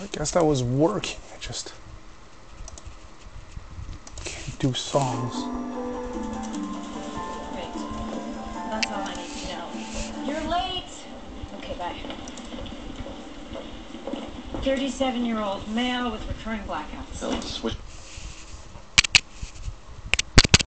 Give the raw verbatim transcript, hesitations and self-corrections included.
I guess that was working. I just can't do songs. Great. That's all I need to know. You're late. Okay, bye. thirty-seven-year-old male with recurring blackouts. Now let's switch.